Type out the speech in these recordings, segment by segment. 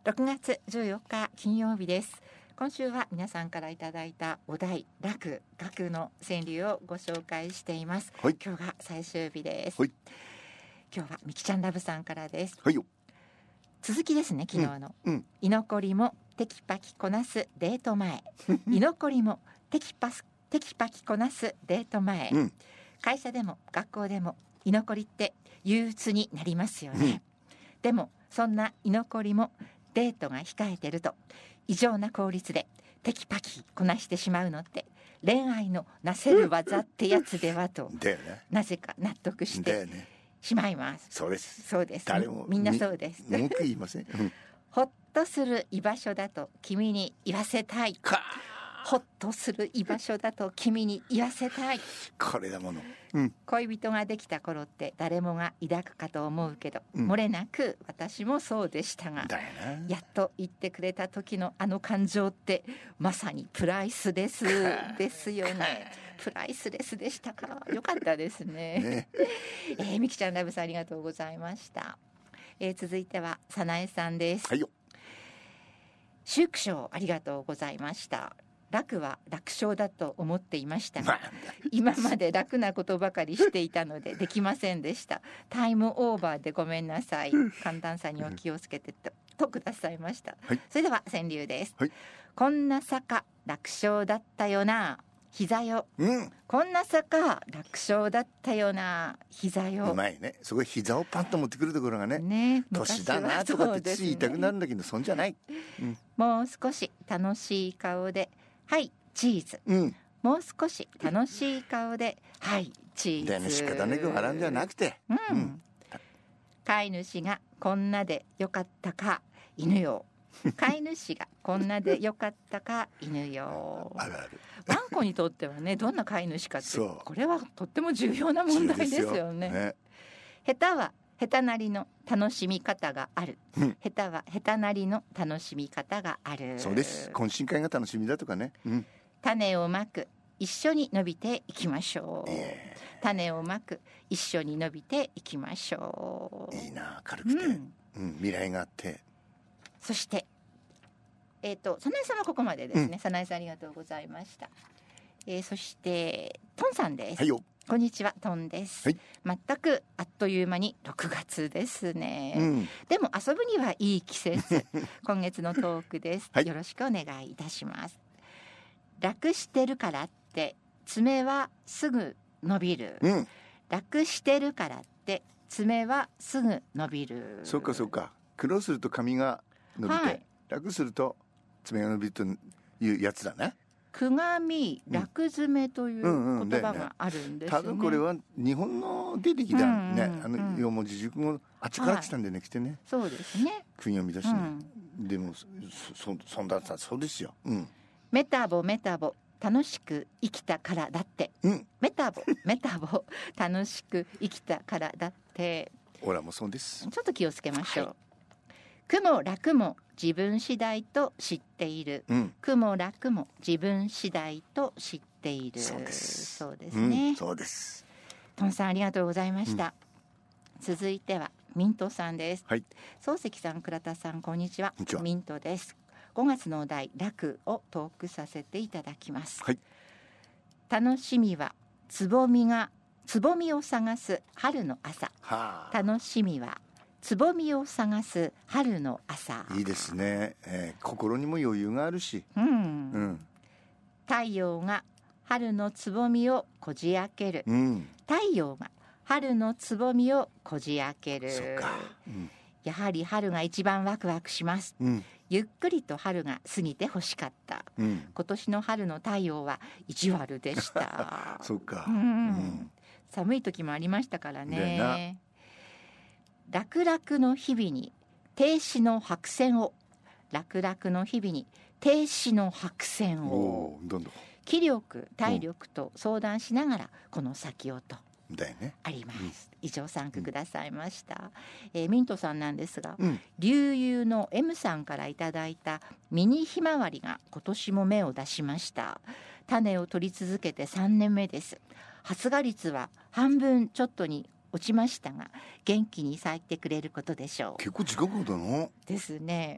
6月14日金曜日です。今週は皆さんからいただいたお題、楽、学の川柳をご紹介しています、 はい、 今日が最終日です、 はい、 今日はみきちゃんラブさんからです、 はいよ。 続きですね、昨日の、居残りもテキパキこなすデート前居残りもテキパキこなすデート前、会社でも学校でも居残りって憂鬱になりますよね、でもそんな居残りもデートが控えてると異常な効率でテキパキこなしてしまうのって恋愛のなせる技ってやつではと、なぜか納得してしまいます。 そうです。 そうです。 誰もみんなそうです。 文句言いません、 ほっとする居場所だと君に言わせたい。ほっとする居場所だと君に言わせたい。 これだもの、 恋人ができた頃って誰もが抱くかと思うけど、漏れなく私もそうでしたが、やっと言ってくれた時のあの感情ってまさにプライスレスですよね。プライスレスでしたか。よかったですね。みきちゃんラブさんありがとうございました。続いてはさなえさんです。 はいよ。 祝勝ありがとうございました。楽は楽勝だと思っていましたが、今まで楽なことばかりしていたのでできませんでした。タイムオーバーでごめんなさい。寒暖差にお気をつけてとくださいました、それでは川柳です、こんな坂楽勝だったよな膝よ、こんな坂楽勝だったよな膝よ。 うまいね。そこ膝をパンと持ってくるところがね、年だなとかってつい言いたくなるんだけど、そんじゃない、 もう少し楽しい顔ではいチーズ、もう少し楽しい顔ではいチーズだよね。仕方なく笑うんじゃなくて、 飼い主がこんなでよかったか犬よ飼い主がこんなでよかったか犬よあるある。 ワンコにとってはね、どんな飼い主かってこれはとっても重要な問題ですよね。下手は下手なりの楽しみ方がある、下手は下手なりの楽しみ方がある。 そうです。懇親会が楽しみだとかね、 種をまく一緒に伸びていきましょう、種をまく一緒に伸びていきましょう。 いいな、軽くて、未来があって。 そしてさなえさんはここまでですね、さなえさんありがとうございました。そしてトンさんです。 はいよ。 こんにちは、トンです、全くあっという間に6月ですね、でも遊ぶにはいい季節今月のトークです、よろしくお願いいたします。楽してるからって爪はすぐ伸びる、楽してるからって爪はすぐ伸びる。 そうかそうか。苦労すると髪が伸びて、楽すると爪が伸びるというやつだね。 くがみ楽爪という言葉があるんですね。 多分これは日本の出てきたね、四文字熟語あっちから来たんでね、来てね。 そうですね。 国を見出しね、でもそんだったそうですよ、 メタボメタボ楽しく生きたからだって、メタボメタボ楽しく生きたからだって。 俺もそうです。 ちょっと気をつけましょう、苦も楽も自分次第と知っている、苦も楽も自分次第と知っている。そうですね、 そうです。 トンさんありがとうございました、続いてはミントさんです。漱石さん、倉田さん、こんにちは。ミントです。5月のお題楽をトークさせていただきます、楽しみはつぼみを探す春の朝、楽しみはつぼみを探す春の朝。 いいですね、心にも余裕があるし、 太陽が春のつぼみをこじ開ける、太陽が春のつぼみをこじ開ける。そうか、やはり春が一番ワクワクします、ゆっくりと春が過ぎて欲しかった、今年の春の太陽は意地悪でしたそうか、 寒い時もありましたからね。楽々の日々に停止の白線を、楽々の日々に停止の白線を、気力体力と相談しながらこの先をとあります、以上3句くださいました、ミントさんなんですが、流遊の M さんからいただいたミニひまわりが今年も芽を出しました。種を取り続けて3年目です。発芽率は半分ちょっとに落ちましたが元気に咲いてくれることでしょう。 結構近くだな。 ですね。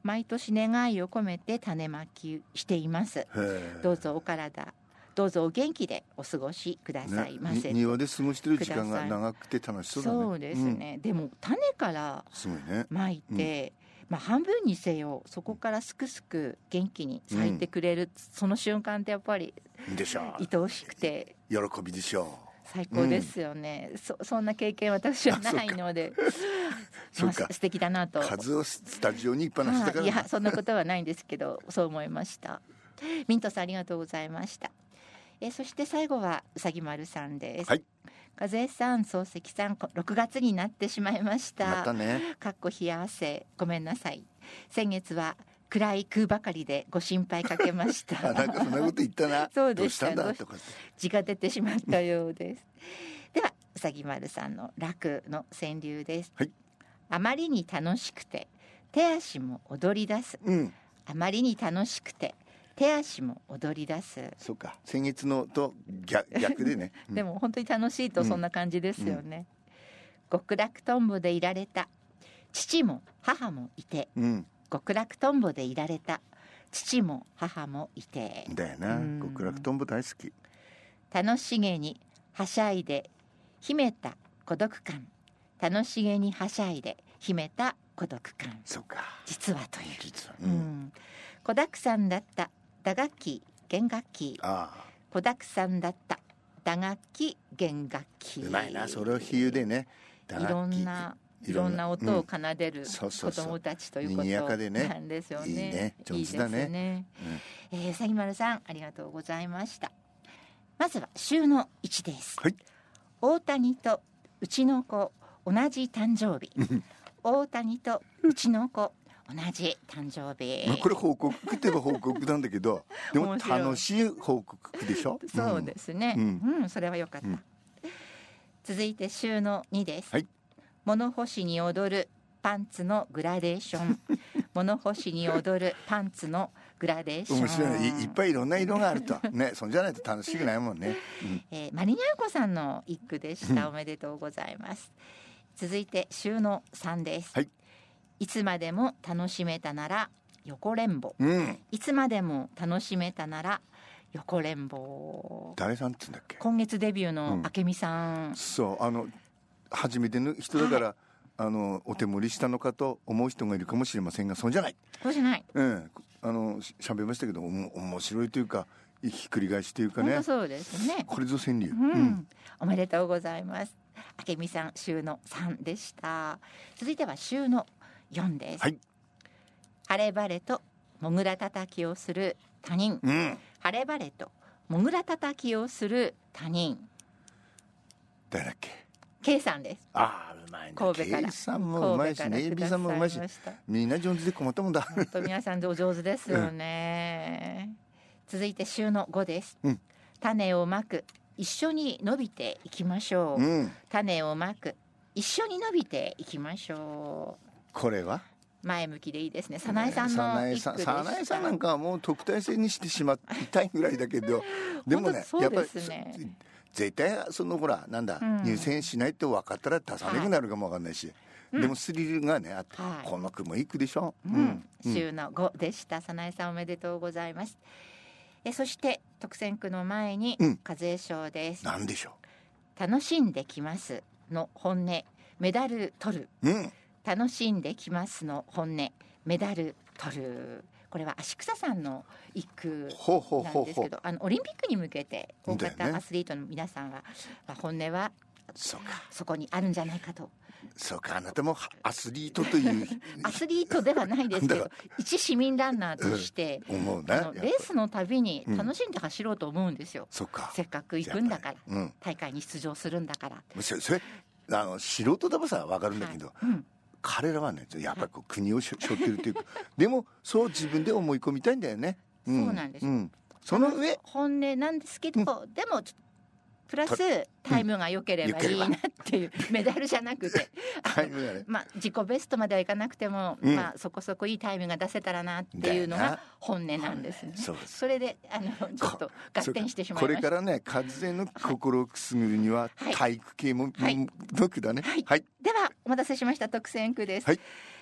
毎年願いを込めて種まきしています。どうぞお体どうぞお元気でお過ごしくださいませ、 庭で過ごしてる時間が長くて楽しそうだね。 そうですね、でも種からすごいね、 まいて、半分にせよそこからすくすく元気に咲いてくれる、その瞬間ってやっぱりでしょ愛おしくて喜びでしょう。 最高ですよね、そんな経験私はないので素敵だなと。 数をスタジオにいっぱいなしだから、 いやそんなことはないんですけどそう思いました。ミントさんありがとうございました。そして最後はうさぎ丸さんです。和江さん、漱石さん、6月になってしまいました。 またね。 かっこ冷や汗、ごめんなさい。先月は暗い空ばかりでご心配かけました。 なんかそんなこと言ったな。 そうでした。 どうしたんだとか字が出てしまったようです。ではうさぎ丸さんの楽の川柳です。あまりに楽しくて手足も踊り出す。あまりに楽しくて手足も踊り出す。 そうか、先月のと逆でね。 でも本当に楽しいとそんな感じですよね。極楽とんぼでいられた父も母もいて、極楽とんぼでいられた父も母もいてだよな。極楽とんぼ大好き。 楽しげにはしゃいで秘めた孤独感。楽しげにはしゃいで秘めた孤独感。 そうか、 実はという実は、 子だくさんだった打楽器弦楽器。子だくさんだった打楽器弦楽器。 うまいな、それを比喩でね。 いろんな音を奏でる子供たちということなんですよね。 いいね、上手だね。 うさぎ丸さんありがとうございました。まずは週の1です。大谷とうちの子同じ誕生日。大谷とうちの子同じ誕生日。 これ報告って言えば報告なんだけどでも楽しい報告でしょ。 そうですね、それはよかった。続いて週の2です。物干しに踊るパンツのグラデーション。物干しに踊るパンツのグラデーション。 面白いね、いっぱいいろんな色があるとね。そんじゃないと楽しくないもんね。 マリニャーコさんの一句でした。おめでとうございます。続いて週の3です。いつまでも楽しめたなら横連棒。いつまでも楽しめたなら横連棒。 誰さんって言うんだっけ。 今月デビューの明美さん。 そう初めての人だから、お手盛りしたのかと思う人がいるかもしれませんが、そうじゃない。 そうじゃない。 喋りましたけど面白いというかひっくり返しというかね。 本当そうですね。 これぞ川柳。 おめでとうございます。明美さん週の3でした。続いては週の4です。晴れ晴れともぐらたたきをする他人。晴れ晴れともぐらたたきをする他人。 誰だっけ。 K さんです。 うまいね。 神戸から。 K さんもうまいしね、AB さんもうまいし、みんな上手で困ったもんだ。 本当皆さんお上手ですよね。続いて週の5です。種をまく、一緒に伸びていきましょう。種をまく、一緒に伸びていきましょう。 これは前向きでいいですね。早苗さんの一句でした。 早苗さんなんかはもう特待生にしてしまいたいぐらいだけどでもね、やっぱり絶対ほらなんだ、入選しないって分かったら出さなくなるかも分かんないし、でもスリルがねあって、この句もいい句でしょ。週の5でした。早苗さんおめでとうございます。そして特選句の前に和江賞です。 何でしょう。楽しんできますの本音メダル取る。楽しんできますの本音メダル取る。これは足草さんの一句なんですけど、オリンピックに向けて大型アスリートの皆さんは、本音はそこにあるんじゃないかと。 そうか、あなたもアスリートというアスリートではないですけど一市民ランナーとして、レースのたびに楽しんで走ろうと思うんですよ。せっかく行くんだから、大会に出場するんだから。 それ素人でもさ分かるんだけど、彼らはねやっぱり国を背負ってるというかでもそう自分で思い込みたいんだよね。 そうなんです。 その上本音なんですけど、でもプラスタイムが良ければいいなっていう、メダルじゃなくて自己ベストまではいかなくても、そこそこいいタイムが出せたらなっていうのが本音なんですね。それでちょっと合点してしまいました。 これからね風の心をくすぐるには体育系もの句だね。 ではお待たせしました特選句です。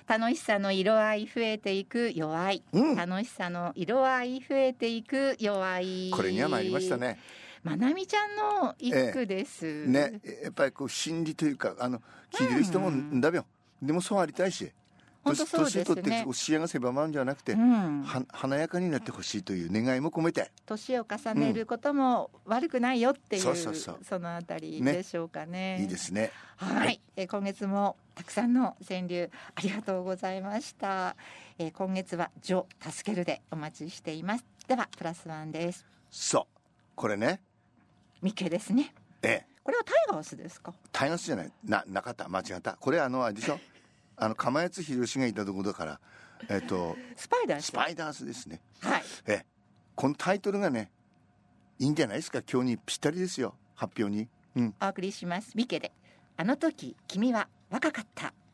楽しさの色合い増えていく弱い、楽しさの色合い増えていく弱い。 これには参りましたね。 まなみちゃんの一句です、 ね、やっぱりこう心理というか聞いてる人もんだよ、でもそうありたいし、 本当そうですね、 年取って視野が狭まるんじゃなくて、華やかになってほしいという願いも込めて、 年を重ねることも悪くないよっていう、そのあたりでしょうかね。 いいですね。 はい、今月もたくさんの川柳ありがとうございました。今月は助けるでお待ちしています。ではプラスワンです。 そうこれね、 ミケですね。これはタイガースですか？ タイガースじゃない、なかった、間違った。これあれでしょ釜谷博士がいたところだから、 スパイダースですね。 はい。 このタイトルがねいいんじゃないですか。今日にぴったりですよ、発表に。 お送りします。ミケであの時君は若かった。